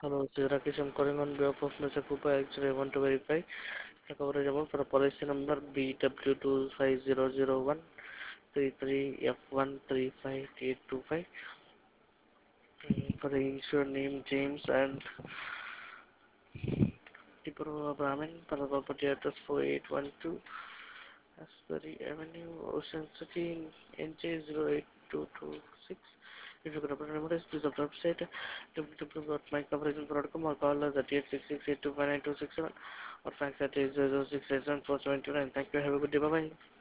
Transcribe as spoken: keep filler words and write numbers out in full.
Hello, this is Rakesh. I'm calling on behalf of Mister Cooper. Actually, I want to verify the coverage amount for the policy number B W two five zero zero one three three F one three five eight two five. For the insured name James and Tipura Brahmin for the property address four eight one two Asbury Avenue, Ocean City, N J zero eight two two six. If you could open remember this, please open website w w w dot my coverage info dot com or call us at eight six six eight two five nine two six seven or fax at eight zero zero six eight seven four seven two nine. Thank you. Have a good day. Bye bye.